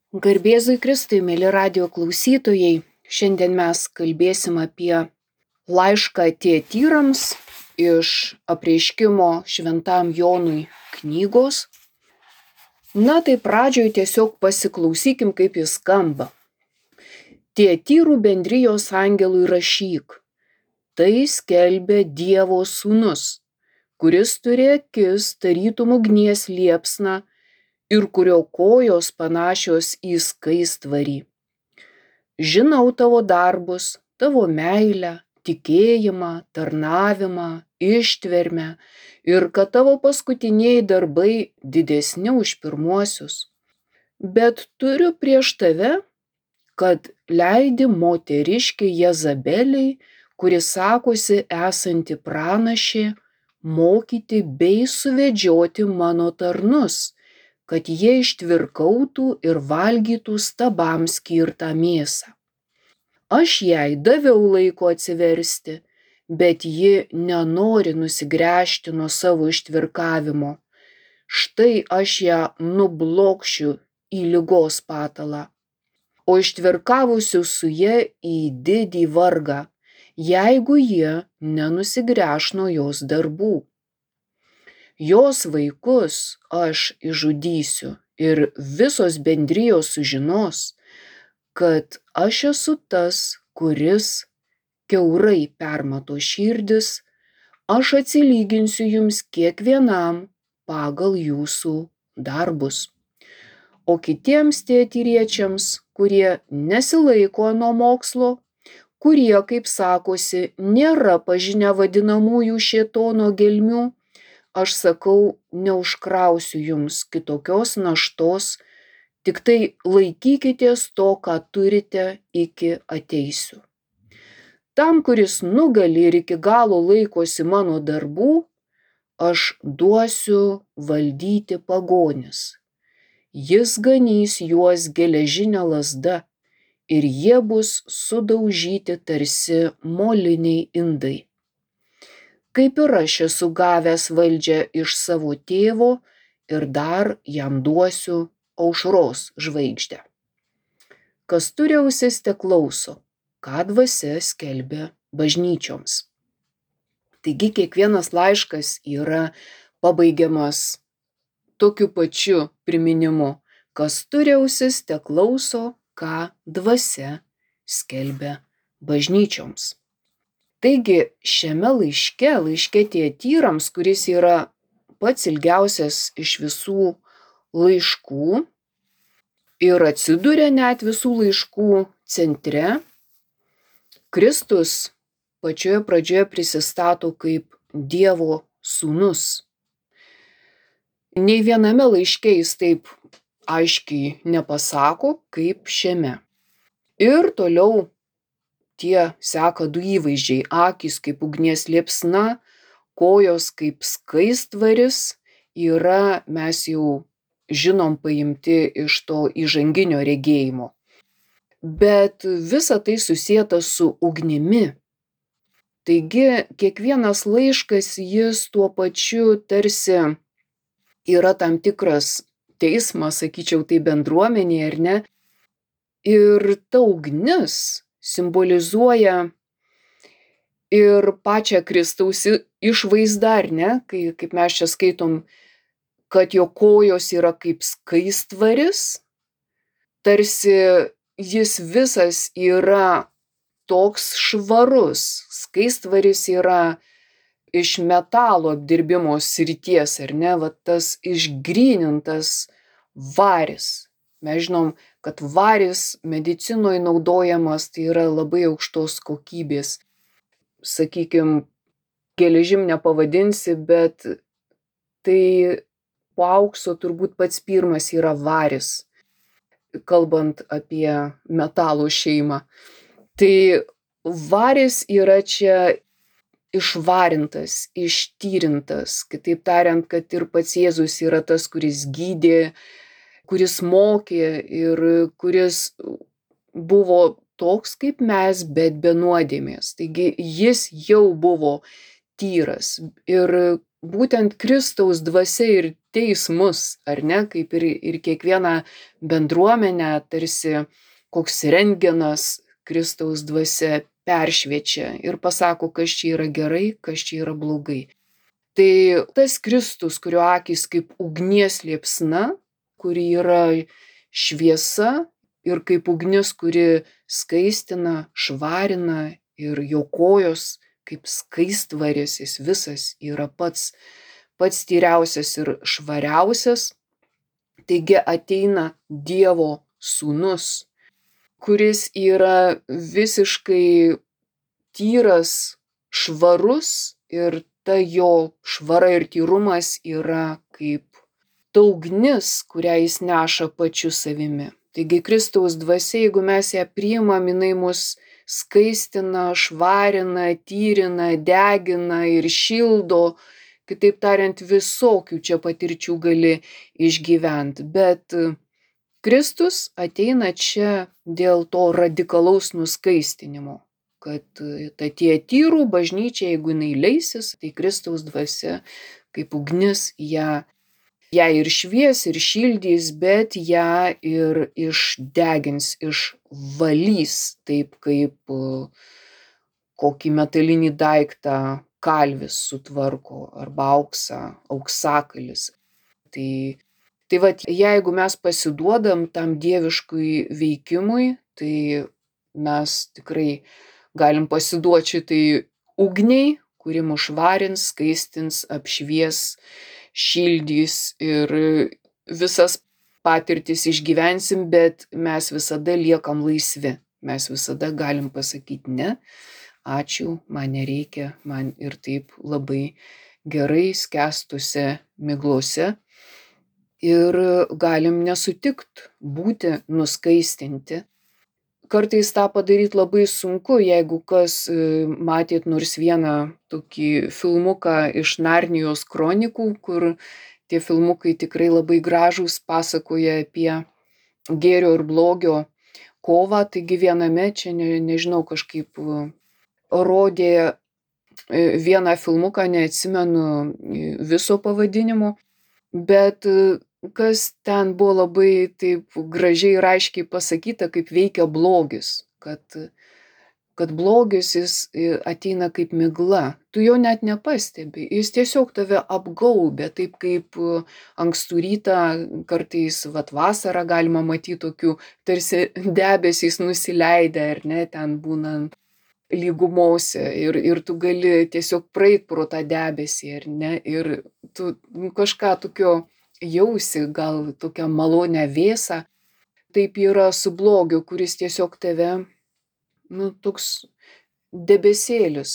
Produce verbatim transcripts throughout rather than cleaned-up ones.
Garbėzui Kristui, mėly radijo klausytojai, šiandien mes kalbėsim apie laišką Tietyrams iš apreiškimo šventam Jonui knygos. Na tai pradžioj tiesiog pasiklausykim, kaip jis skamba. Tietyrų bendrijos angelui rašyk, tai skelbia Dievo sūnus, kuris turi akis tarytum ugnies liepsną ir kurio kojos panašios į skaistvarį. Žinau tavo darbus, tavo meilę, tikėjimą, tarnavimą, ištvermę ir kad tavo paskutiniai darbai didesni už pirmuosius. Bet turiu prieš tave, kad leidi moteriškiai Jezabeliai, kuri sakosi esanti pranašė, mokyti bei suvedžioti mano tarnus, kad jie ištvirkautų ir valgytų stabams skirtą mėsą. Aš jai daviau laiko atsiversti, bet ji nenori nusigręžti nuo savo ištvirkavimo. Štai aš ją nublokšiu į ligos patalą, o ištvirkavusiu su ja į didį vargą, jeigu jie nenusigręš nuo jos darbų. Jos vaikus aš išžudysiu ir visos bendrijos sužinos, kad aš esu tas, kuris kiaurai permato širdis, aš atsilyginsiu jums kiekvienam pagal jūsų darbus. O kitiems tietyriečiams, kurie nesilaiko ano mokslo, kurie, kaip sakosi, nėra pažinę vadinamųjų šėtono gelmių, aš sakau, neužkrausiu jums kitokios naštos, tik tai laikykitės to, ką turite, iki ateisiu. Tam, kuris nugali ir iki galo laikosi mano darbų, aš duosiu valdyti pagonis. Jis ganys juos geležinę lazdą ir jie bus sudaužyti tarsi moliniai indai. Kaip ir aš esu gavęs valdžią iš savo tėvo ir dar jam duosiu aušros žvaigždę. Kas turi ausis, teklauso, ką dvasia skelbia bažnyčioms. Taigi kiekvienas laiškas yra pabaigiamas tokiu pačiu priminimu, kas turi ausis, teklauso, ką dvasia skelbia bažnyčioms. Taigi šiame laiške, laiške Tietyrams, kuris yra pats ilgiausias iš visų laiškų ir atsiduria net visų laiškų centre, Kristus pačioje pradžioje prisistato kaip Dievo sūnus. Nei viename laiške jis taip aiškiai nepasako, kaip šiame. Ir toliau tie seka du įvaizdžiai, akys kaip ugnies liepsna, kojos kaip skaistvaris, yra, mes jau žinom, paimti iš to įžanginio regėjimo. Bet visa tai susieta su ugnimi. Taigi kiekvienas laiškas, jis tuo pačiu tarsi yra tam tikras teismas, sakyčiau, tai bendruomenė, ar ne? Ir ta ugnis simbolizuoja ir pačią Kristaus išvaizdą, ar ne? Kai, kaip mes čia skaitom, kad jo kojos yra kaip skaistvaris, tarsi jis visas yra toks švarus. Skaistvaris yra iš metalo apdirbimo srities, ar ne? Va tas išgrynintas varis. Mes žinom, kad varis medicinoje naudojamas, tai yra labai aukštos kokybės. Sakykim, geležim nepavadinsi, bet tai po aukso turbūt pats pirmas yra varis, kalbant apie metalų šeimą. Tai varis yra čia išvarintas, ištyrintas. Kitaip tariant, kad ir pats Jėzus yra tas, kuris gydė, kuris mokė ir kuris buvo toks kaip mes, bet be nuodėmės. Taigi jis jau buvo tyras. Ir būtent Kristaus dvasia ir teis mus, ar ne, kaip ir, ir kiekvieną bendruomenę, tarsi koks rentgenas Kristaus dvasia peršviečia ir pasako, kas čia yra gerai, kas čia yra blogai. Tai tas Kristus, kurio akys kaip ugnies liepsna, kuri yra šviesa ir kaip ugnis, kuri skaistina, švarina ir jo kojos kaip skaistvaris, jis visas yra pats, pats tyriausias ir švariausias. Taigi ateina Dievo sūnus, kuris yra visiškai tyras, švarus ir ta jo švara ir tyrumas yra kaip ta ugnis, kurią jis neša pačiu savimi. Taigi Kristaus dvasia, jeigu mes ją priimam, jinai mus skaistina, švarina, tyrina, degina ir šildo. Kitaip tariant, visokių čia patirčių gali išgyventi. Bet Kristus ateina čia dėl to radikalaus nuskaistinimo. Kad ta tie tyrų bažnyčia, jeigu jinai leisis, tai Kristaus dvasia kaip ugnis ją, ją ir švies, ir šildys, bet ją ir išdegins, išvalys, taip kaip kokį metalinį daiktą kalvis sutvarko arba auksą, auksakalis. Tai, tai vat, jeigu mes pasiduodam tam dieviškui veikimui, tai mes tikrai galim pasiduoti šitai ugniai, kuri mus švarins, skaistins, apšvies, šildys ir visas patirtis išgyvensim, bet mes visada liekam laisvi. Mes visada galim pasakyti ne, ačiū, man nereikia, man ir taip labai gerai skęstuose miglose. Ir galim nesutikt būti nuskaistinti. Kartais tą padaryti labai sunku, jeigu kas matėt nors vieną tokį filmuką iš Narnijos kronikų, kur tie filmukai tikrai labai gražūs, pasakoja apie gėrio ir blogio kovą. Taigi viename čia, ne, nežinau, kažkaip rodė vieną filmuką, neatsimenu viso pavadinimo, bet kas ten buvo labai taip gražiai ir aiškiai pasakyta, kaip veikia blogis, kad, kad blogis jis ateina kaip migla, tu jo net nepastebi, jis tiesiog tave apgaubia, taip kaip ankstų rytą, kartais vat vasarą galima matyti tokių tarsi debesys nusileidę, ar ne, ten būnant lygumose ir, ir tu gali tiesiog praeit pro tą debesį, ar ne, ir tu kažką tokio jausi, gal tokią malonę vėsą. Taip yra su blogiu, kuris tiesiog tave, nu, toks debesėlis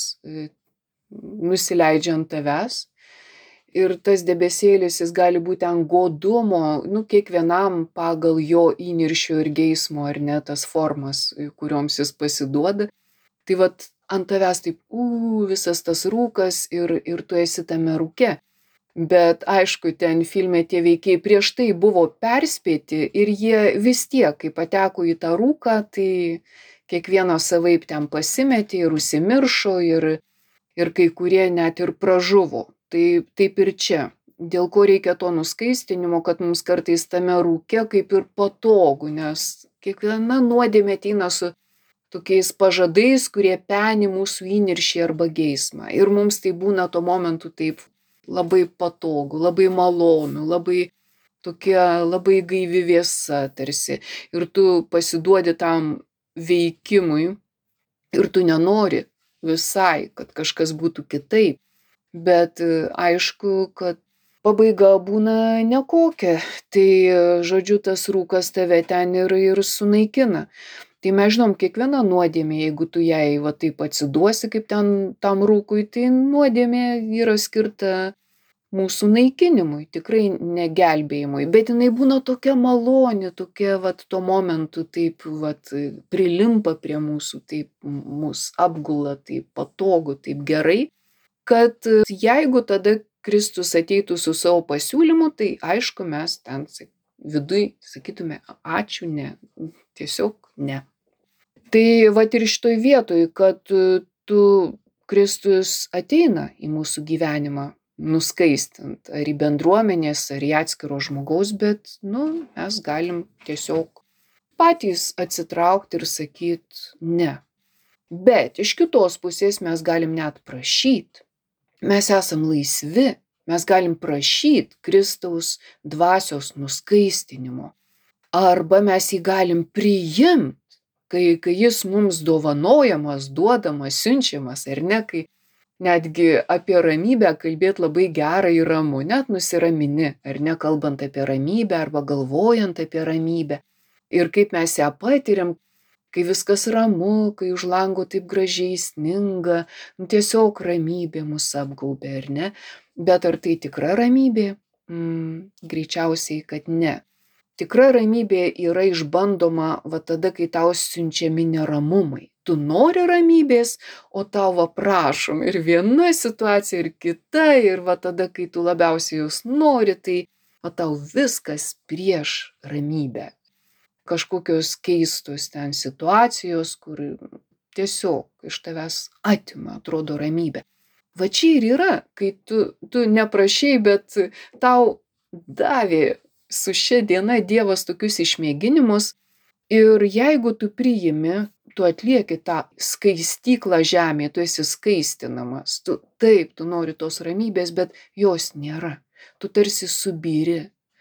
nusileidžia ant tavęs. Ir tas debesėlis, jis gali būti ant godumo, nu, kiekvienam pagal jo įniršio ir geismo, ar ne, tas formas, kurioms jis pasiduoda. Tai vat ant tavęs taip, u, visas tas rūkas ir, ir tu esi tame rūke. Bet aišku, ten filme tie veikiai prieš tai buvo perspėti ir jie vis tiek, kai pateko į tą rūką, tai kiekvienas savaip ten pasimetė ir užsimiršo ir, ir kai kurie net ir pražuvo. Tai taip ir čia. Dėl ko reikia to nuskaistinimo, kad mums kartais tame rūke kaip ir patogu, nes kiekviena nuodėmė ateina su tokiais pažadais, kurie peni mūsų įniršį arba geismą. Ir mums tai būna tuo momentu taip labai patogu, labai malonu, labai tokia labai gaivi vėsa tarsi. Ir tu pasiduodi tam veikimui ir tu nenori visai, kad kažkas būtų kitaip. Bet aišku, kad pabaiga būna nekokia. Tai, žodžiu, tas rūkas tave ten ir, ir sunaikina. Tai mes žinom, kiekviena nuodėmė, jeigu tu jai va taip atsiduosi kaip ten tam rūkui, tai nuodėmė yra skirta mūsų naikinimui, tikrai negelbėjimui. Bet jinai būna tokia maloni, tokia vat tuo momentu taip vat prilimpa prie mūsų, taip mus apgula, taip patogu, taip gerai, kad jeigu tada Kristus ateitų su savo pasiūlymu, tai aišku, mes ten viduj sakytume ačiū, ne, tiesiog ne. Tai vat ir šitoj vietoj, kad tu Kristus ateina į mūsų gyvenimą, nuskaistint, ar į bendruomenės, ar į atskiro žmogaus, bet, nu, mes galim tiesiog patys atsitraukti ir sakyt ne. Bet iš kitos pusės mes galim net prašyt. Mes esam laisvi, mes galim prašyt Kristaus dvasios nuskaistinimo. Arba mes jį galim priimt, kai, kai jis mums dovanojamas, duodamas, siunčiamas, ar ne, kai netgi apie ramybę kalbėt labai gera ir ramu, net nusiramini, ar ne, kalbant apie ramybę arba galvojant apie ramybę. Ir kaip mes ją patiriam, kai viskas ramu, kai už lango taip gražiai sninga, nu, tiesiog ramybė mus apgaubė, ar ne? Bet ar tai tikra ramybė? Mm, greičiausiai, kad ne. Tikra ramybė yra išbandoma va tada, kai tau siunčiami neramumai. Tu nori ramybės, o tau va prašom ir viena situacija, ir kita, ir va tada, kai tu labiausiai jos nori, tai va tau viskas prieš ramybę. Kažkokios keistos ten situacijos, kur tiesiog iš tavęs atima, atrodo, ramybė. Va čia ir yra, kai tu, tu neprašei, bet tau davė su šia diena Dievas tokius išmėginimus, ir jeigu tu priimi, tu atlieki tą skaistyklą žemėje, tu esi skaistinamas, tu taip, tu nori tos ramybės, bet jos nėra. Tu tarsi subyri.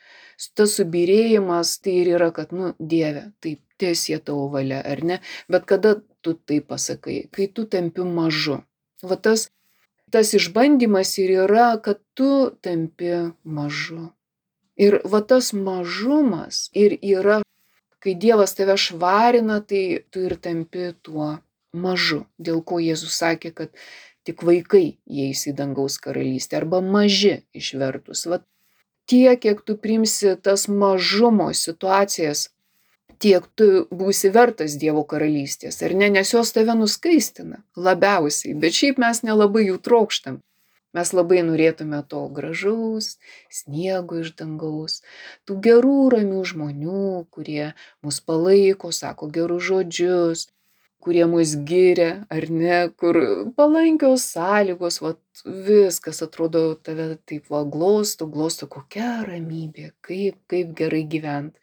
Tas subyrėjimas tai ir yra, kad, nu, Dieve, taip, tiesie tavo valia, ar ne? Bet kada tu tai pasakai? Kai tu tampi mažu. Va tas, tas išbandymas ir yra, kad tu tampi mažu. Ir va tas mažumas ir yra, kai Dievas tave švarina, tai tu ir tampi tuo mažu. Dėl ko Jėzus sakė, kad tik vaikai įeis į dangaus karalystę, arba maži išvertus. Va tiek, kiek tu priimsi tas mažumo situacijas, tiek tu būsi vertas Dievo karalystės, ar ne? Nes jos tave nuskaistina labiausiai, bet šiaip mes nelabai jų trokštam. Mes labai norėtume to gražaus sniego iš dangaus, tų gerų, ramių žmonių, kurie mus palaiko, sako gerus žodžius, kurie mus giria, ar ne, kur palankios sąlygos, va, viskas atrodo tave taip va glosto, glosto, kokia ramybė, kaip, kaip gerai gyventi.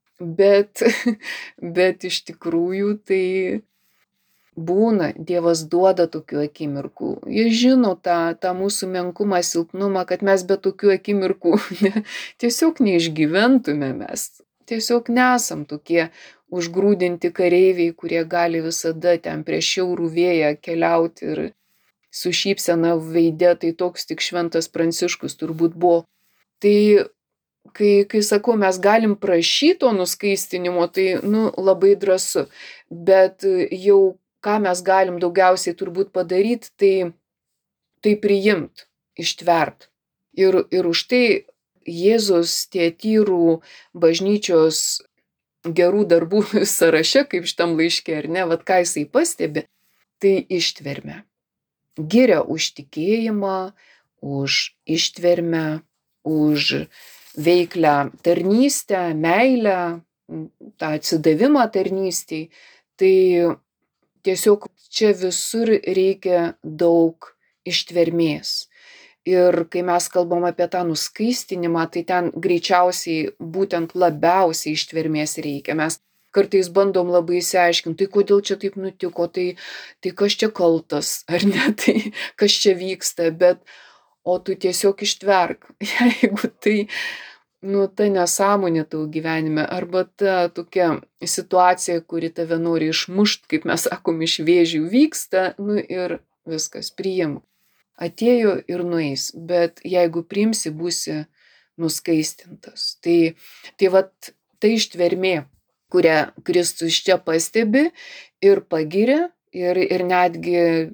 Bet, bet iš tikrųjų tai būna, Dievas duoda tokių akimirkų. Jis žino tą, tą mūsų menkumą, silpnumą, kad mes be tokių akimirkų ne, tiesiog neišgyventume mes. Tiesiog nesam tokie užgrūdinti kareiviai, kurie gali visada ten prieš šiaurų vėją keliauti ir su šypsena veide, tai toks tik šventas Pranciškus turbūt buvo. Tai kai, kai sakau, mes galim prašyti to nuskaistinimo, tai, nu, labai drąsu. Bet jau ką mes galim daugiausiai turbūt padaryti, tai, tai priimt, ištvert. Ir, ir už tai Jėzus Tiatyrų bažnyčios gerų darbų sąraše, kaip šitam laiške, ar ne, vat ką jisai pastebi, tai ištvermę. Giria už tikėjimą, už ištvermę, už veiklę tarnystę, meilę, tą atsidavimą tarnystei. Tai tiesiog čia visur reikia daug ištvermės. Ir kai mes kalbam apie tą nuskaistinimą, tai ten greičiausiai būtent labiausiai ištvermės reikia. Mes kartais bandom labai išsiaiškinti, tai kodėl čia taip nutiko, tai, tai kas čia kaltas, ar ne, tai kas čia vyksta, bet o tu tiesiog ištverk, jeigu tai, nu, ta nesąmonė tavo gyvenime, arba ta tokia situacija, kuri tave nori išmušt, kaip mes sakom, iš vėžių vyksta, nu ir viskas, priimk. Atėjo ir nueis, bet jeigu priimsi, būsi nuskaistintas. Tai, tai vat, tai ištvermė, kurią Kristus čia pastebi ir pagiria, ir, ir netgi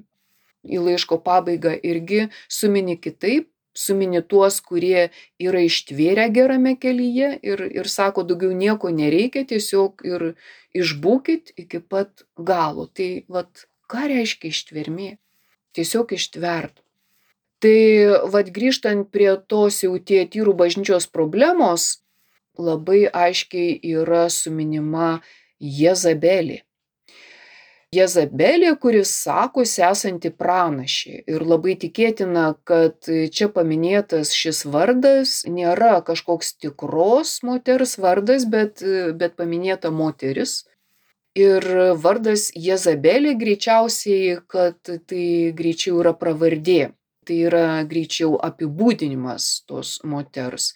į laiško pabaigą irgi sumini kitaip, sumini tuos, kurie yra ištvėrę gerame kelyje ir, ir sako, daugiau nieko nereikia, tiesiog ir išbūkit iki pat galo. Tai vat, ką reiškia ištvermė? Tiesiog ištvert. Tai vat, grįžtant prie tos jau Tiatyrų bažnyčios problemos, labai aiškiai yra suminima Jezabelė. Jezabelė, kuris sakosi esanti pranašė. Ir labai tikėtina, kad čia paminėtas šis vardas nėra kažkoks tikros moters vardas, bet, bet paminėta moteris. Ir vardas Jezabelė greičiausiai, kad tai greičiau yra pravardė. Tai yra greičiau apibūdinimas tos moters.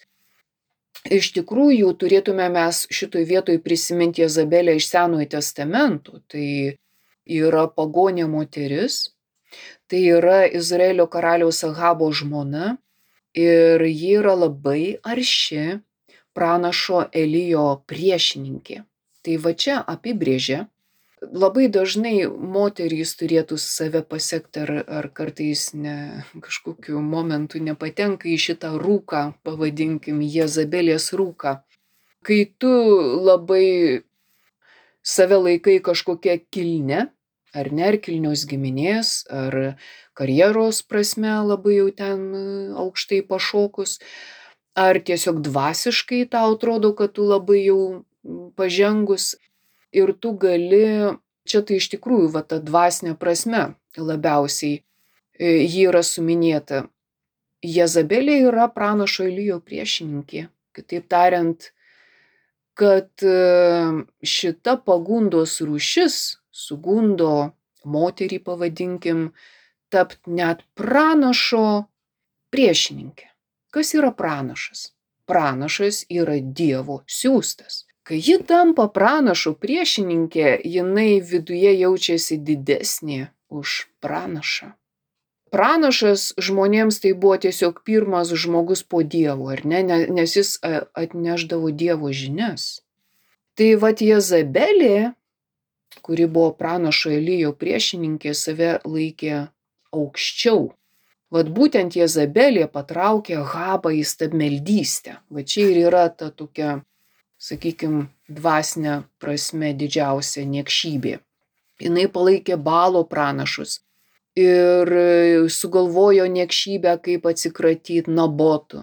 Iš tikrųjų, turėtume mes šitoj vietoj prisiminti Jezabelę iš Senojo testamento. Tai yra pagonė moteris, tai yra Izraelio karaliaus Ahabo žmona ir ji yra labai arši pranašo Elijo priešininkė. Tai va čia apibrėžia. Labai dažnai moterys turėtų save pasekti ar, ar kartais ne, kažkokiu momentu nepatenka į šitą rūką, pavadinkim Jezabelės rūką. Kai tu labai save laikai kažkokia kilne, ar ne, ar kilnios giminės, ar karjeros prasme labai jau ten aukštai pašokus, ar tiesiog dvasiškai tau atrodo, kad tu labai jau pažengus ir tu gali, čia tai iš tikrųjų va ta dvasinė prasme labiausiai ji yra suminėta. Jezabelė yra pranašo Elijo priešininkė. Kitaip tariant, kad šita pagundos rūšis sugundo moterį, pavadinkim, tapt net pranašo priešininkė. Kas yra pranašas? Pranašas yra Dievo siųstas. Kai ji tampa pranašo priešininkė, jinai viduje jaučiasi didesnė už pranašą. Pranašas žmonėms tai buvo tiesiog pirmas žmogus po Dievo, ar ne, nes jis atneždavo Dievo žinias. Tai vat Jezabelė, kuri buvo pranašo Elijo priešininkė, save laikė aukščiau. Vat būtent Jezabelė patraukė Ahabą į stabmeldystę. Va čia ir yra ta tokia, sakykime, dvasinė prasme didžiausia niekšybė. Jinai palaikė Baalo pranašus ir sugalvojo niekšybę, kaip atsikratyti Nabotu.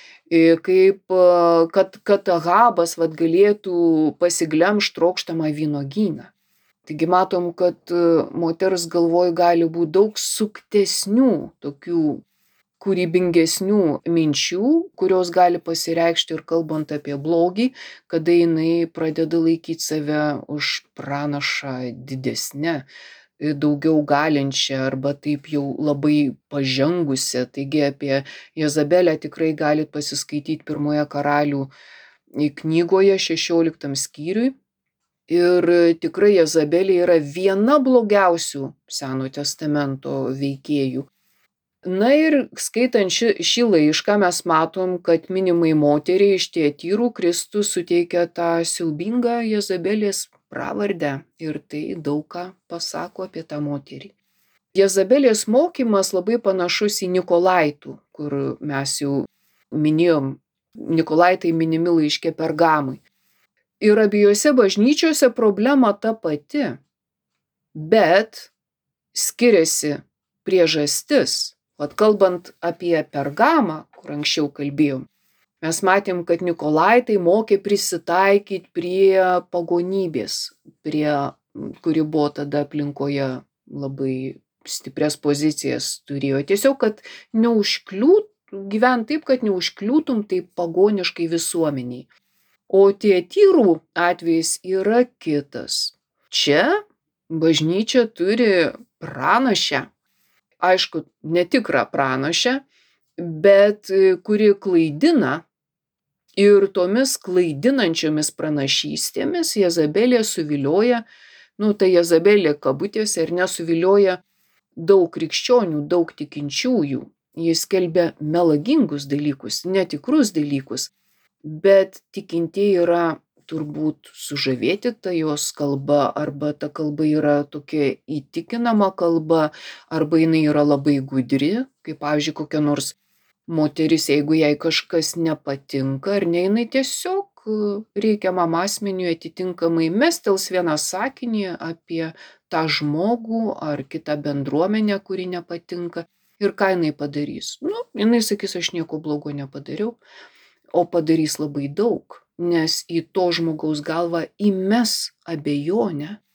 Kaip, kad, kad Ahabas vat, galėtų pasiglemžti trokštamą vynuogyną. Taigi matom, kad moters galvoj gali būti daug suktesnių, tokių kūrybingesnių minčių, kurios gali pasireikšti ir kalbant apie blogį, kada jinai pradeda laikyti save už pranašą didesnę, daugiau galinčią arba taip jau labai pažengusią. Taigi apie Jezabelę tikrai galit pasiskaityti pirmoje Karalių knygoje šešioliktam skyriui. Ir tikrai Jezabelė yra viena blogiausių Senojo testamento veikėjų. Na ir skaitant šį, šį laišką mes matom, kad minimai moteriai iš Tiatyrų Kristus suteikia tą siaubingą Jezabelės pravardę ir tai daug ką pasako apie tą moterį. Jezabelės mokymas labai panašus į Nikolaitų, kur mes jau minėjom, Nikolaitai minimi laiške Pergamui. Ir abiejose bažnyčiose problema ta pati, bet skiriasi priežastis. Vat kalbant apie Pergamą, kur anksčiau kalbėjom, mes matėm, kad Nikolaitai mokė prisitaikyti prie pagonybės, prie, kuri buvo tada aplinkoje labai stiprias pozicijas turėjo. Tiesiog, kad neužkliūtum, gyvent taip, kad neužkliūtum taip pagoniškai visuomeniai. O Tiatyrų atvejis yra kitas. Čia bažnyčia turi pranašę, aišku, netikrą pranašę, bet kuri klaidina ir tomis klaidinančiomis pranašystėmis Jezabelė suvilioja, nu tai Jezabelė kabutėse ir nesuvilioja daug krikščionių, daug tikinčiųjų. Jis skelbia melagingus dalykus, netikrus dalykus, bet tikintieji yra turbūt sužavėti ta jos kalba, arba ta kalba yra tokia įtikinama kalba, arba jinai yra labai gudri, kaip pavyzdžiui kokia nors moteris, jeigu jai kažkas nepatinka, ar ne, jinai tiesiog reikiamam asmeniui atitinkamai mestels vieną sakinį apie tą žmogų ar kitą bendruomenę, kuri nepatinka, ir ką jinai padarys. Nu, jinai sakys, aš nieko blogo nepadariau, o padarys labai daug. Nes į to žmogaus galvą įmes abejonę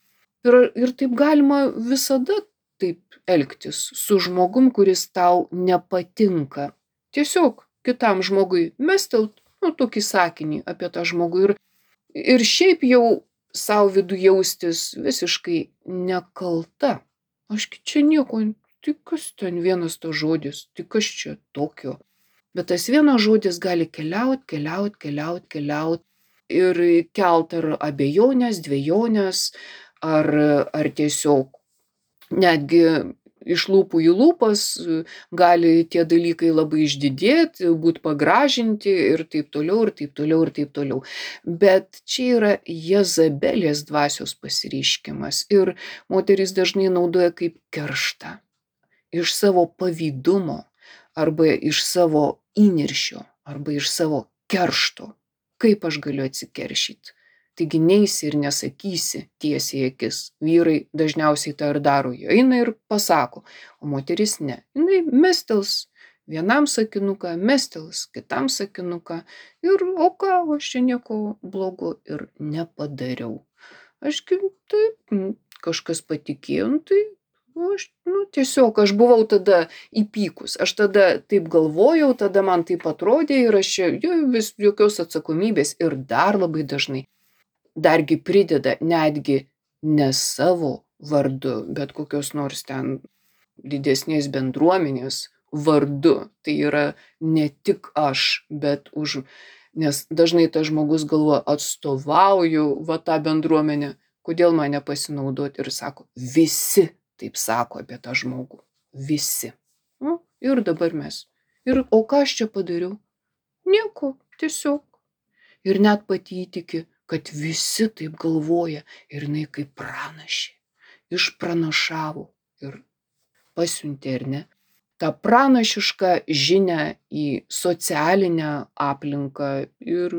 Ir, ir taip galima visada taip elgtis su žmogum, kuris tau nepatinka. Tiesiog kitam žmogui mestelt, nu, tokį sakinį apie tą žmogų ir, ir šiaip jau savo vidų jaustis visiškai nekalta. Ašgi čia nieko, tik kas ten vienas to žodis, tik kas čia tokio. Bet tas vienas žodis gali keliaut, keliaut, keliaut, keliaut ir kelt ar abejonės, dvejonės, ar, ar tiesiog netgi iš lūpų į lūpas gali tie dalykai labai išdidėti, būt pagražinti ir taip toliau, ir taip toliau, ir taip toliau. Bet čia yra Jezabelės dvasios pasireiškimas ir moterys dažnai naudoja kaip kerštą. Iš savo pavydumo, arba iš savo įniršio, arba iš savo keršto. Kaip aš galiu atsikeršyti? Taigi neisi ir nesakysi tiesiai į akis. Vyrai dažniausiai tą ir daro. Jie eina ir pasako, o moteris ne. Jinai mestels vienam sakinuką, mestels kitam sakinuką. Ir o ką, aš čia nieko blogo ir nepadariau. Ašgi taip, kažkas patikėjo, nu tai aš, nu, tiesiog aš buvau tada įpykus. Aš tada taip galvojau, tada man taip atrodė ir aš čia jo, vis jokios atsakomybės ir dar labai dažnai. Dargi prideda netgi ne savo vardu, bet kokios nors ten didesnės bendruomenės vardu. Tai yra ne tik aš, bet už, nes dažnai tas žmogus galvoja, atstovauju va tą bendruomenę, kodėl man nepasinaudoti ir sako, visi taip sako apie tą žmogų, visi. Nu, ir dabar mes. Ir o ką aš čia padariau? Nieko, tiesiog. Ir net pati įtiki, kad visi taip galvoja ir jinai kaip pranašė, išpranašavo ir pasiuntė, ar ne, tą pranašišką žinią į socialinę aplinką ir,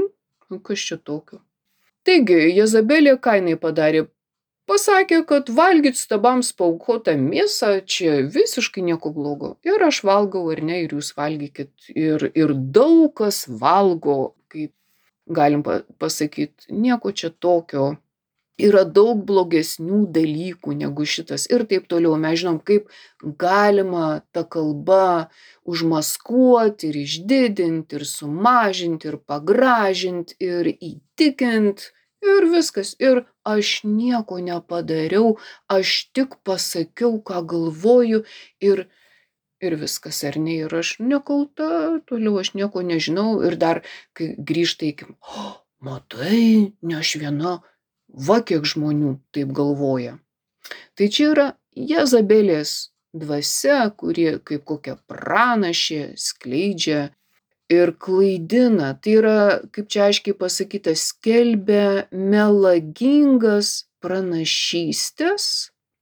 hm, kas čia tokio. Taigi, Jezabelė ką jinai padarė? Pasakė, kad valgyt stabams paaukotą mėsą čia visiškai nieko blogo. Ir aš valgau, ar ne, ir jūs valgykit. Ir, ir daug kas valgo, kaip galim pasakyti, nieko čia tokio. Yra daug blogesnių dalykų negu šitas ir taip toliau. Mes žinom, kaip galima tą kalbą užmaskuoti ir išdidinti ir sumažinti ir pagražinti ir įtikinti ir viskas. Ir aš nieko nepadariau, aš tik pasakiau, ką galvoju ir Ir viskas, ar ne, ir aš nekalta, toliau aš nieko nežinau. Ir dar, kai grįžta iki, o, matai, ne aš viena, va kiek žmonių taip galvoja. Tai čia yra Jezabelės dvasia, kuri kaip kokia pranašė skleidžia ir klaidina. Tai yra, kaip čia aiškiai pasakyta, skelbia melagingas pranašystės.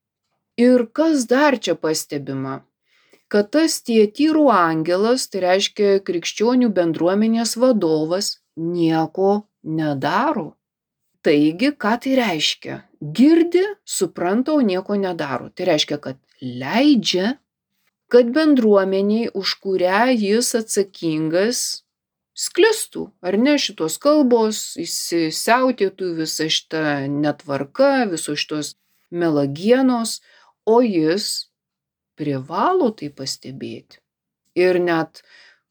Ir kas dar čia pastebima? Kad tas Tiatyrų angelas, tai reiškia krikščionių bendruomenės vadovas, nieko nedaro. Taigi, ką tai reiškia? Girdi, supranta, o nieko nedaro. Tai reiškia, kad leidžia, kad bendruomeniai, už kurią jis atsakingas, sklistų, ar ne, šitos kalbos, įsisiautėtų visa šita netvarka, visos šitos melagienos, o jis privalo tai pastebėti. Ir net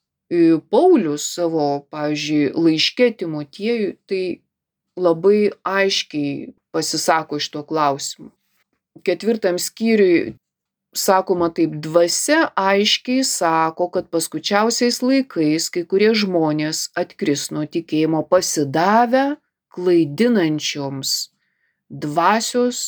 Paulius savo, pavyzdžiui, laiške Timotiejui, tai labai aiškiai pasisako iš to klausimu. Ketvirtam skyriui sakoma taip, dvasia aiškiai sako, kad paskučiausiais laikais kai kurie žmonės atkris nuo tikėjimo pasidavę klaidinančioms dvasios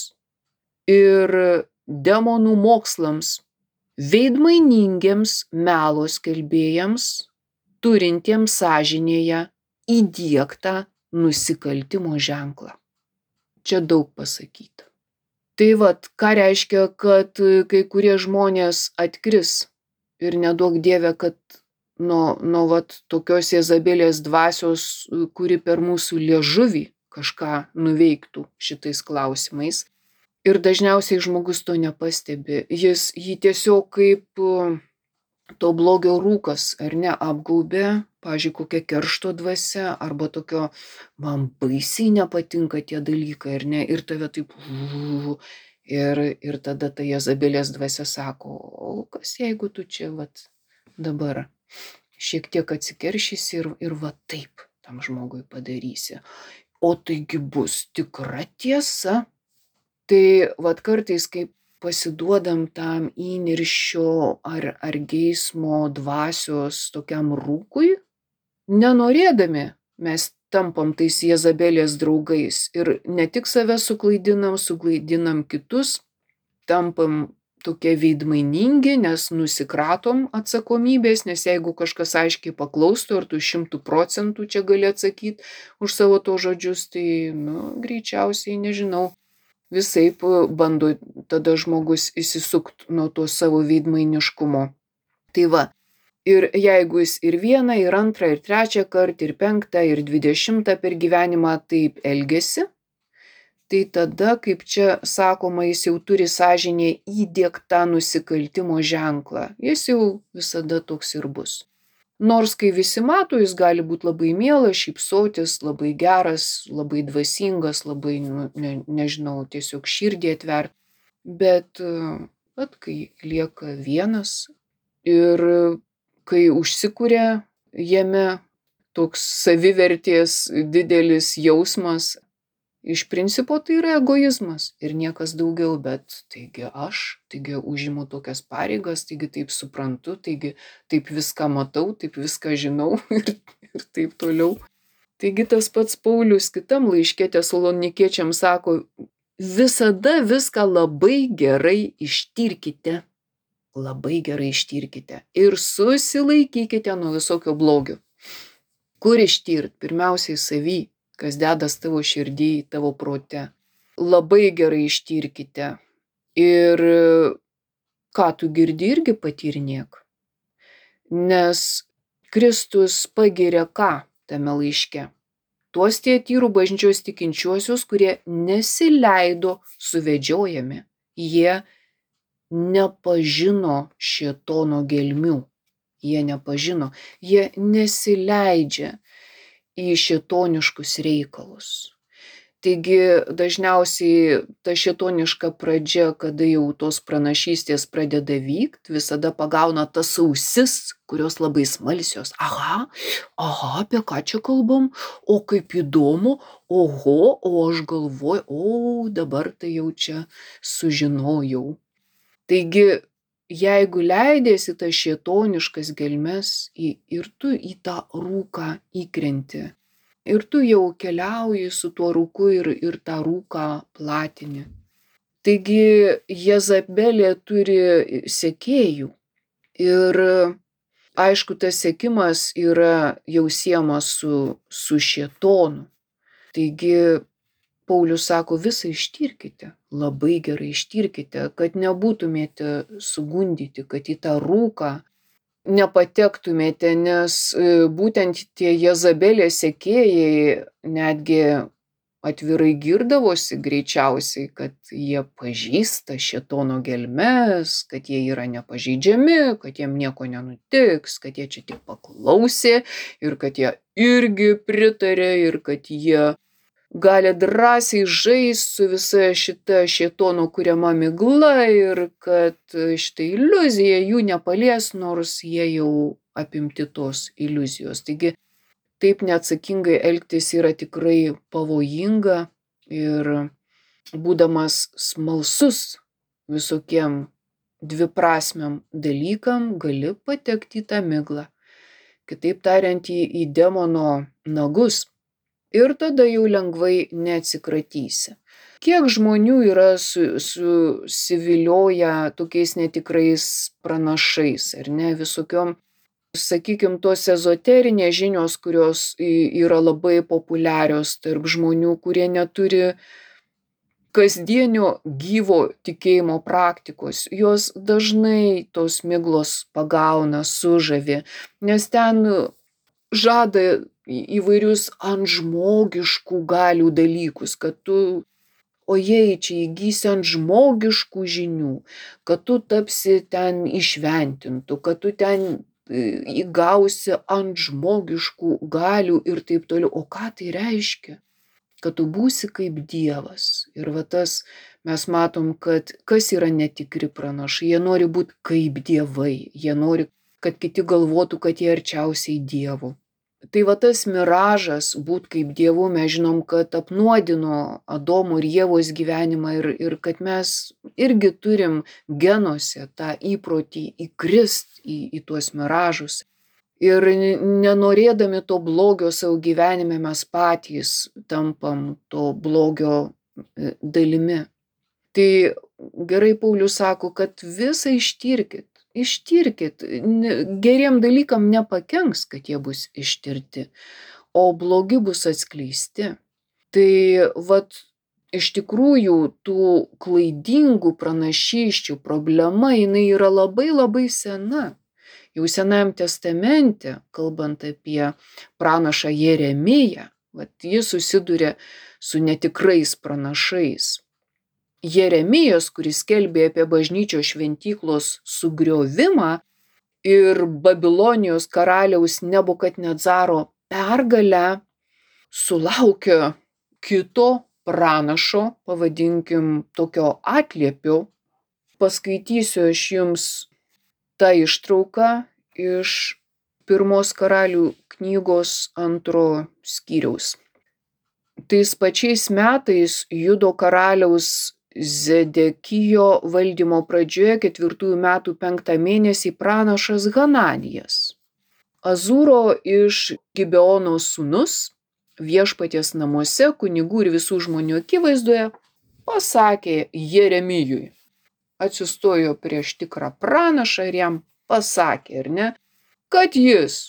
ir demonų mokslams, veidmainingiems melo skelbėjams, turintiems sąžinėje įdiegtą nusikaltimo ženklą. Čia daug pasakyta. Tai vat, ką reiškia, kad kai kurie žmonės atkris ir neduok Dieve, kad nuo, nuo vat, tokios Jezabelės dvasios, kuri per mūsų liežuvį kažką nuveiktų šitais klausimais. Ir dažniausiai žmogus to nepastebi. Jis jį tiesiog kaip to blogio rūkas, ar ne, apgaubė, pavyzdžiui, kokia keršto dvasia, arba tokio, man baisiai nepatinka tie dalykai, ar ne, ir tave taip, ir, ir tada ta Jezabelės dvasia sako, o kas jeigu tu čia, vat, dabar šiek tiek atsikeršysi ir, ir va taip tam žmogui padarysi. O taigi bus tikra tiesa. Tai vat kartais, kai pasiduodam tam įniršio ar, ar geismo dvasios tokiam rūkui, nenorėdami mes tampam tais Jezabelės draugais ir ne tik save suklaidinam, suklaidinam kitus, tampam tokie veidmainingi, nes nusikratom atsakomybės, nes jeigu kažkas aiškiai paklaustų, ar tu šimtų procentų čia gali atsakyti už savo to žodžius, tai, nu, greičiausiai, nežinau, visaip bando tada žmogus įsisukt nuo to savo veidmainiškumo. Tai va, ir jeigu jis ir vieną, ir antrą, ir trečią kartą, ir penktą, ir dvidešimtą per gyvenimą taip elgesi, tai tada, kaip čia sakoma, jis jau turi sąžinėje įdiegtą nusikaltimo ženklą. Jis jau visada toks ir bus. Nors kai visi mato, jis gali būti labai mielas, šypsotis, labai geras, labai dvasingas, labai, nu, ne, nežinau, tiesiog širdį atvert. Bet, at, kai lieka vienas ir kai užsikuria jame toks savivertės didelis jausmas, iš principo tai yra egoizmas ir niekas daugiau, bet taigi aš, taigi užimu tokias pareigas, taigi taip suprantu, taigi taip viską matau, taip viską žinau ir, ir taip toliau. Taigi tas pats Paulius kitam laiške Tesalonikiečiams sako, visada viską labai gerai ištirkite, labai gerai ištirkite ir susilaikykite nuo visokio blogio. Kur ištirt? Pirmiausiai savy, kas dedas tavo širdį, tavo prote. Labai gerai ištirkite. Ir ką tu girdi, irgi patyrinėk. Nes Kristus pagiria ką tame laiške? Tuos Tiatyrų bažnyčios tikinčiuosius, kurie nesileido suvedžiojami. Jie nepažino šėtono gelmių. Jie nepažino. Jie nesileidžia į šėtoniškus reikalus. Taigi dažniausiai ta šėtoniška pradžia, kada jau tos pranašystės pradeda vykt, visada pagauna tas ausis, kurios labai smalsios. Aha, aha, apie ką čia kalbam? O kaip įdomu, oho, o aš galvoju, o dabar tai jau čia sužinojau. Taigi, jeigu leidėsi tas šėtoniškas gelmes ir tu į tą rūką įkrenti, ir tu jau keliauji su tuo rūku ir, ir tą rūką platini. Taigi Jezabelė turi sekėjų ir aišku, tas sekimas yra jau siejamas su, su šėtonu. Taigi Paulius sako, visą ištirkite, labai gerai ištirkite, kad nebūtumėte sugundyti, kad į tą rūką nepatektumėte, nes būtent tie Jezabelės sekėjai netgi atvirai girdavosi greičiausiai, kad jie pažįsta šėtono gelmes, kad jie yra nepažeidžiami, kad jiem nieko nenutiks, kad jie čia tik paklausė ir kad jie irgi pritarė ir kad jie gali drąsiai žaisti su visa šita šėtono kuriama migla ir kad šita iliuzija jų nepalies, nors jie jau apimti tos iliuzijos. Taigi taip neatsakingai elgtis yra tikrai pavojinga ir būdamas smalsus visokiem dviprasmiam dalykam gali patekti į tą miglą. Kitaip tariant, į, į demono nagus. Ir tada jau lengvai neatsikratysi. Kiek žmonių yra su, susivilioję tokiais netikrais pranašais, ar ne, visokiom, sakykime, tos ezoterinės žinios, kurios yra labai populiarios tarp žmonių, kurie neturi kasdienio gyvo tikėjimo praktikos. Jos dažnai tos miglos pagauna, sužavi, nes ten žada įvairius antžmogiškų galių dalykus, kad tu, o jei čia įgysi ant žmogiškų žinių, kad tu tapsi ten įšventintų, kad tu ten įgausi ant žmogiškų galių ir taip toliau. O ką tai reiškia? Kad tu būsi kaip Dievas. Ir va tas mes matom, kad kas yra netikri pranašai, jie nori būti kaip dievai, jie nori, kad kiti galvotų, kad jie arčiausiai Dievo. Tai va tas miražas būt kaip Dievu, mes žinom, kad apnuodino Adomo ir Ievos gyvenimą ir, ir kad mes irgi turim genuose tą įprotį įkrist į, į tuos miražus. Ir nenorėdami to blogio savo gyvenime mes patys tampam to blogio dalimi. Tai gerai Paulius sako, kad visą ištirkit. Ištirkit, geriem dalykam nepakenks, kad jie bus ištirti, o blogi bus atskleisti. Tai vat iš tikrųjų tų klaidingų pranašysčių problema, jinai yra labai labai sena. Jau Senajam testamente, kalbant apie pranašą Jeremiją, vat jis susiduria su netikrais pranašais. Jeremijas, kuris skelbė apie bažnyčios šventyklos sugriovimą ir Babilonijos karaliaus Nebukadnezaro pergalę, sulaukė kito pranašo, pavadinkim tokio atliepio. Paskaitysiu aš jums tą ištrauką iš pirmos karalių knygos antro skyriaus. Tais pačiais metais Judo karaliaus Zedekijo valdymo pradžioje ketvirtųjų metų penktą mėnesį pranašas Hananijas, Azūro iš Gibeono sūnus, viešpaties namuose, kunigų ir visų žmonių akivaizdoje, pasakė Jeremijui. Atsistojo prieš tikrą pranašą ir jam pasakė, ar ne, kad jis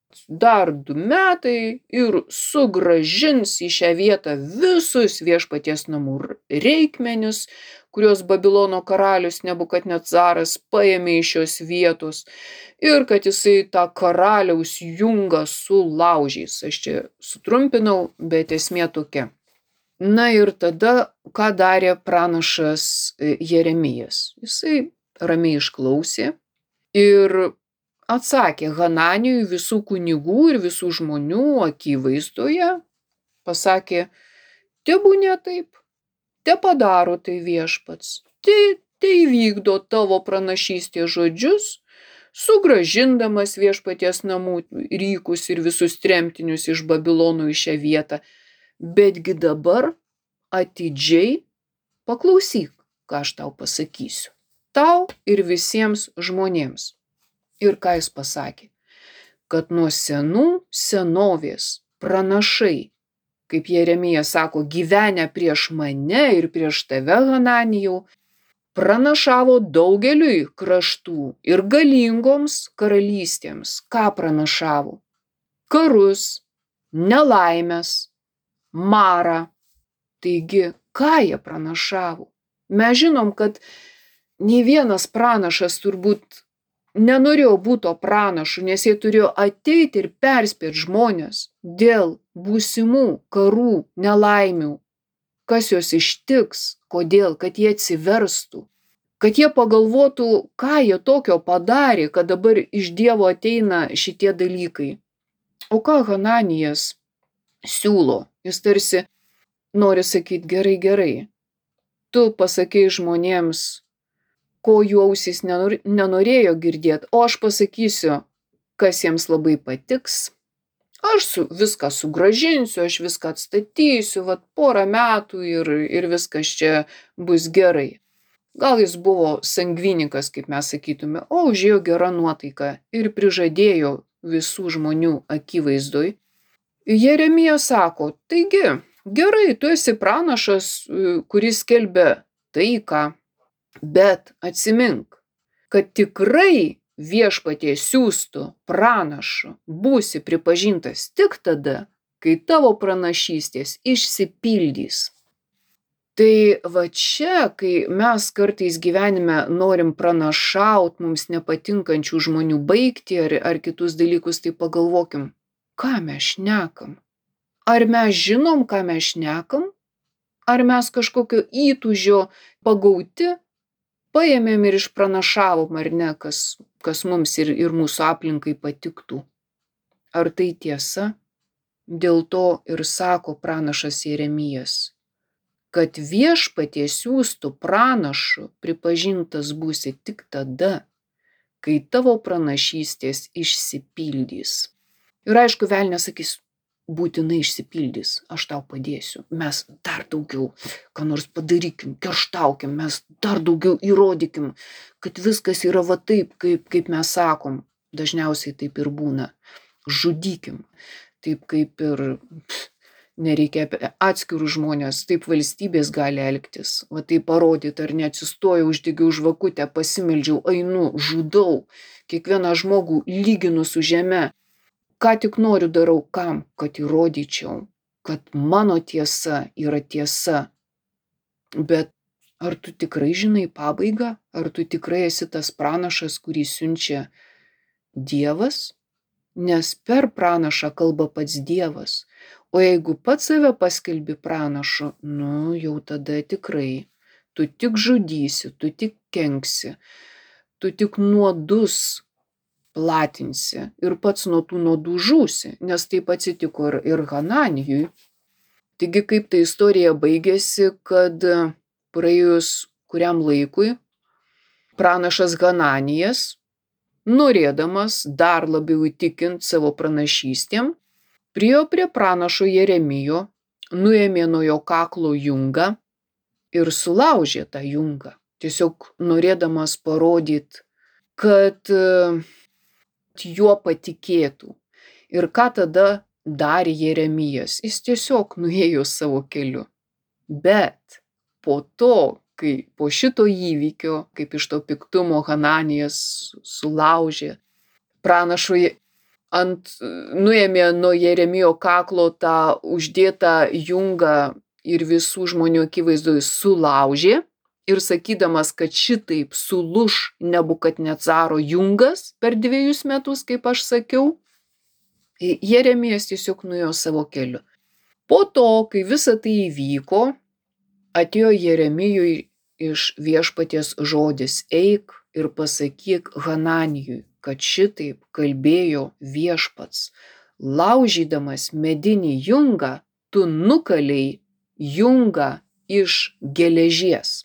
dar du metai ir sugrąžins į šią vietą visus viešpaties namų reikmenis, kuriuos Babilono karalius Nebukadnezaras paėmė iš šios vietos, ir kad jisai tą karaliaus jungą sulaužys. Aš čia sutrumpinau, bet esmė tokia. Na ir tada, ką darė pranašas Jeremijas? Jisai ramiai išklausė ir atsakė Hananijui visų kunigų ir visų žmonių akivaizdoje, pasakė, tebūnie taip, te padaro tai viešpats, tai, tai vykdo tavo pranašystės žodžius, sugrąžindamas viešpaties namų rykus ir visus tremtinius iš Babilono į šią vietą, betgi dabar atidžiai paklausyk, ką aš tau pasakysiu, tau ir visiems žmonėms. Ir ką jis pasakė? Kad nuo senų senovės pranašai, kaip Jeremijas sako, gyvenę prieš mane ir prieš tave, Hananijau, pranašavo daugeliui kraštų ir galingoms karalystėms. Ką pranašavo? Karus, nelaimės, marą. Taigi, ką jie pranašavo? Mes žinom, kad nei vienas pranašas turbūt nenorėjo būti pranašu, nes jie turėjo ateiti ir perspėti žmonės dėl būsimų karų, nelaimių, kas juos ištiks, kodėl, kad jie atsiverstų, kad jie pagalvotų, ką jie tokio padarė, kad dabar iš Dievo ateina šitie dalykai. O ką Hananijas siūlo? Jis tarsi nori sakyti, gerai, gerai, tu pasakei žmonėms, ko jų ausys nenorėjo girdėti, o aš pasakysiu, kas jiems labai patiks. Aš su, viską sugrąžinsiu, aš viską atstatysiu, vat porą metų ir, ir viskas čia bus gerai. Gal jis buvo sangvinikas, kaip mes sakytume, o užėjo gera nuotaika ir prižadėjo visų žmonių akivaizdoj. Jeremijas sako, taigi, gerai, tu esi pranašas, kuris skelbia taiką, bet atsimink, kad tikrai viešpatie siųstų pranašu būsi pripažintas tik tada, kai tavo pranašystės išsipildys. Tai va čia, kai mes kartais gyvenime norim pranašaut mums nepatinkančių žmonių baigti ar, ar kitus dalykus, tai pagalvokim, ką mes šnekam. Ar mes žinom, ką mes šnekam? Ar mes kažkokio įtūžio pagauti, paėmėm ir išpranašavom, ar ne, kas, kas mums ir, ir mūsų aplinkai patiktų. Ar tai tiesa? Dėl to ir sako pranašas Jeremijas, kad viešpatie siųstų pranašu pripažintas būsi tik tada, kai tavo pranašystės išsipildys. Ir aišku, velnias sakys, būtinai išsipildys, aš tau padėsiu, mes dar daugiau, ką nors padarykim, kerštaukim, mes dar daugiau įrodykim, kad viskas yra va taip, kaip, kaip mes sakom. Dažniausiai taip ir būna. Žudykim, taip kaip ir pff, nereikia apie atskirus žmonės, taip valstybės gali elgtis, va taip parodyti, ar neatsistojau, uždegiau žvakutę, pasimeldžiau, einu, žudau, kiekvieną žmogų lyginu su žeme. Ką tik noriu darau, kam, kad įrodyčiau, kad mano tiesa yra tiesa. Bet ar tu tikrai žinai pabaigą? Ar tu tikrai esi tas pranašas, kurį siunčia Dievas? Nes per pranašą kalba pats Dievas. O jeigu pats save paskelbi pranašu, nu jau tada tikrai. Tu tik žudysi, tu tik kenksi, tu tik nuodus platinsi ir pats nuo tų nuodų žūsi, nes taip atsitiko ir, ir Hananijui. Taigi kaip ta istorija baigėsi, kad praėjus kuriam laikui pranašas Hananijas, norėdamas dar labiau įtikinti savo pranašystėm, priėjo prie pranašo Jeremijo, nuėmė nuo jo kaklo jungą ir sulaužė tą jungą, tiesiog norėdamas parodyti, kad juo patikėtų. Ir ką tada darė Jeremijas? Jis tiesiog nuėjo savo keliu. Bet po to, kai po šito įvykio, kaip iš to piktumo Hananijas sulaužė, pranašui ant, nuėmė nuo Jeremijo kaklo tą uždėtą jungą ir visų žmonių akivaizdoje sulaužė, ir sakydamas, kad šitaip sulūš Nebukadnecaro jungas per dviejus metus, kaip aš sakiau, Jeremijas tiesiog nuėjo savo keliu. Po to, kai visa tai įvyko, atėjo Jeremijui iš viešpaties žodis, eik ir pasakyk Hananijui, kad šitaip kalbėjo viešpats. Laužydamas medinį jungą, tu nukalei jungą iš geležies.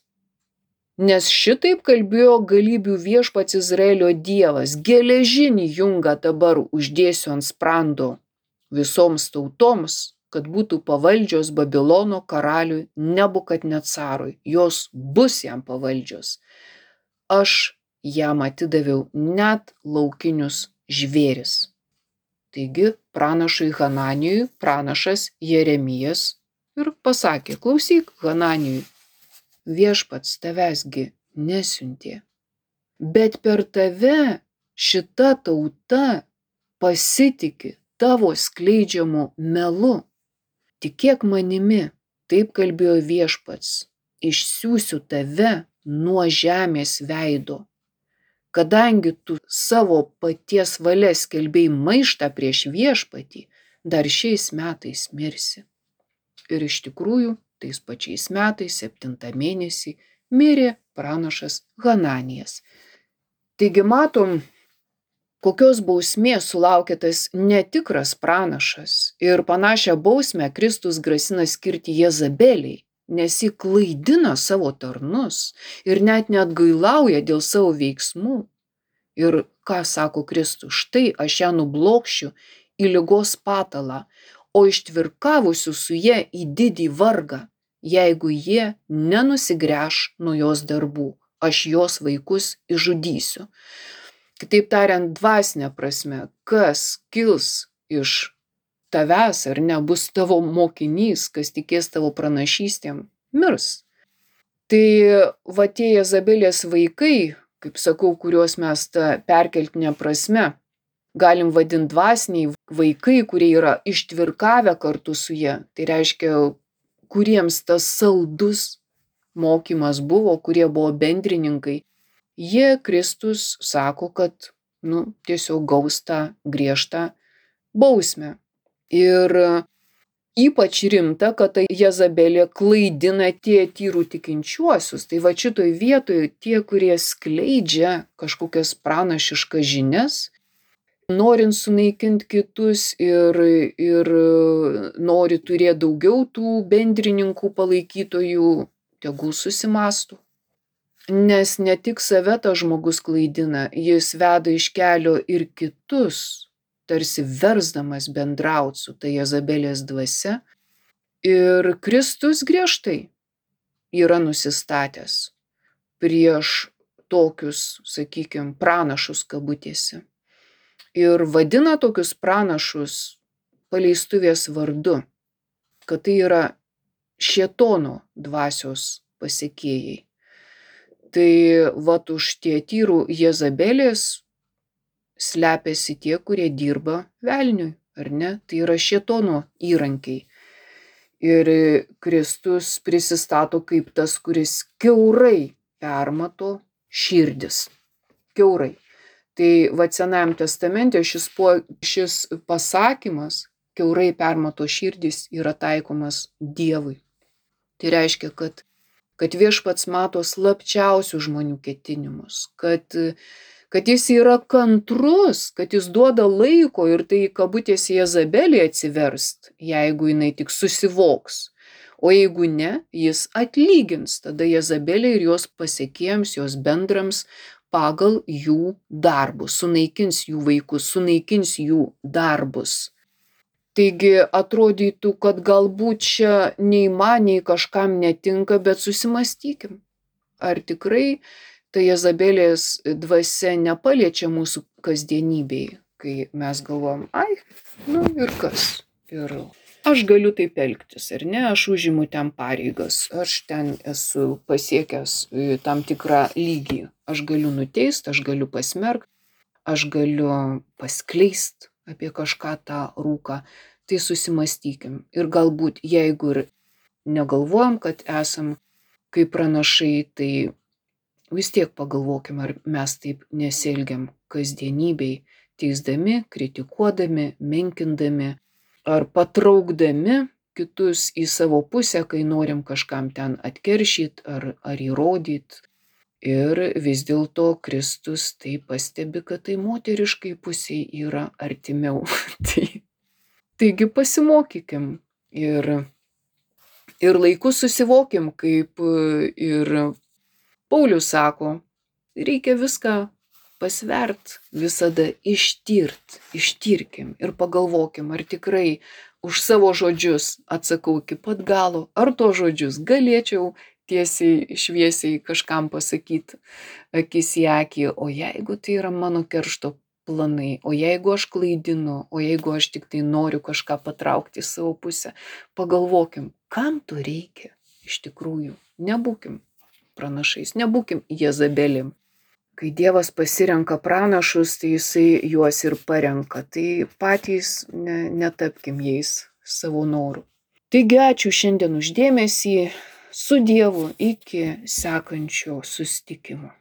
Nes šitaip kalbėjo galybių viešpats Izraelio Dievas, geležinį jungą dabar uždėsiu ant sprando visoms tautoms, kad būtų pavaldžios Babilono karaliui Nebukadnecarui, jos bus jam pavaldžios. Aš jam atidaviau net laukinius žvėris. Taigi pranašui Hananijui pranašas Jeremijas ir pasakė, klausyk Hananijui, viešpats tavęsgi nesiuntė, bet per tave šita tauta pasitiki tavo skleidžiamu melu. Tikėk manimi, taip kalbėjo viešpats, išsiųsiu tave nuo žemės veido. Kadangi tu savo paties valia skelbei maištą prieš viešpatį, dar šiais metais mirsi. Ir iš tikrųjų, tais pačiais metais, septintą mėnesį, mirė pranašas Hananijas. Taigi matom, kokios bausmės sulaukė tas netikras pranašas. Ir panašią bausmę Kristus grasina skirti Jezabeliai, nes ji klaidina savo tarnus ir net neatgailauja dėl savo veiksmų. Ir ką sako Kristus? Štai aš ją nublokšiu į ligos patalą, o ištvirkavusių su jie į didį vargą, jeigu jie nenusigręš nuo jos darbų, aš jos vaikus išžudysiu. Kitaip tariant, dvasinė prasme, kas kils iš tavęs ar ne, bus tavo mokinys, kas tikės tavo pranašystėm, mirs. Tai va tie Jezabelės vaikai, kaip sakau, kuriuos mes tą perkeltinę prasme galim vadinti dvasiniai vaikai, kurie yra ištvirkavę kartu su jie, tai reiškia, kuriems tas saldus mokymas buvo, kurie buvo bendrininkai, jie Kristus sako, kad nu, tiesiog gaus tą griežtą bausmę. Ir ypač rimta, kad ta Jezabelė klaidina Tiatyrų tikinčiuosius. Tai va šitoj vietoj tie, kurie skleidžia kažkokias pranašiškas žinias, norint sunaikinti kitus ir, ir nori turėti daugiau tų bendrininkų, palaikytojų, tegul susimąstų. Nes ne tik save tas žmogus klaidina, jis veda iš kelio ir kitus, tarsi versdamas bendrauti su ta Jezabelės dvasia. Ir Kristus griežtai yra nusistatęs prieš tokius, sakykime, pranašus kabutėse. Ir vadina tokius pranašus paleistuvės vardu, kad tai yra šėtono dvasios pasekėjai. Tai vat už Tiatyrų Jezabelės slepiasi tie, kurie dirba velniui, ar ne? Tai yra šėtono įrankiai. Ir Kristus prisistato kaip tas, kuris kiaurai permato širdis. Kiaurai. Tai va Senajam testamente šis, po, šis pasakymas, kiaurai permato širdis, yra taikomas Dievui. Tai reiškia, kad, kad Viešpats mato slapčiausių žmonių ketinimus, kad, kad jis yra kantrus, kad jis duoda laiko ir tai kabutėse Jezabelė atsiverst, jeigu jinai tik susivoks. O jeigu ne, jis atlygins tada Jezabelė ir jos pasekėjams, jos bendrams pagal jų darbus, sunaikins jų vaikus, sunaikins jų darbus. Taigi atrodytų, kad galbūt čia nei man, nei kažkam netinka, bet susimąstykim, ar tikrai ta Jezabelės dvasia nepaliečia mūsų kasdienybėje, kai mes galvom, ai, nu ir kas, ir aš galiu taip elgtis, ar ne, aš užimu ten pareigas, aš ten esu pasiekęs tam tikrą lygį, aš galiu nuteist, aš galiu pasmerkt, aš galiu paskleist apie kažką tą rūką. Tai susimąstykim. Ir galbūt jeigu ir negalvojam, kad esam kaip pranašai, tai vis tiek pagalvokim, ar mes taip nesielgiam kasdienybėj, teisdami, kritikuodami, menkindami, ar patraukdami kitus į savo pusę, kai norim kažkam ten atkeršyt ar, ar įrodyt. Ir vis dėlto Kristus tai pastebi, kad tai moteriškai pusiai yra artimiau. tai, taigi pasimokykim ir, ir laiku susivokim, kaip ir Paulius sako, reikia viską pasvert, visada ištirt, ištirkim ir pagalvokim, ar tikrai už savo žodžius atsakau iki pat galo, ar to žodžius galėčiau tiesiai, šviesiai kažkam pasakyti akis į akį, o jeigu tai yra mano keršto planai, o jeigu aš klaidinu, o jeigu aš tik tai noriu kažką patraukti į savo pusę, pagalvokim, kam to reikia iš tikrųjų, nebūkim pranašais, nebūkim Jezabelėm. Kai Dievas pasirenka pranašus, tai jisai juos ir parenka, tai patys ne, netapkim jais savo noru. Taigi ačiū šiandien už dėmesį, su Dievu iki sekančio susitikimo.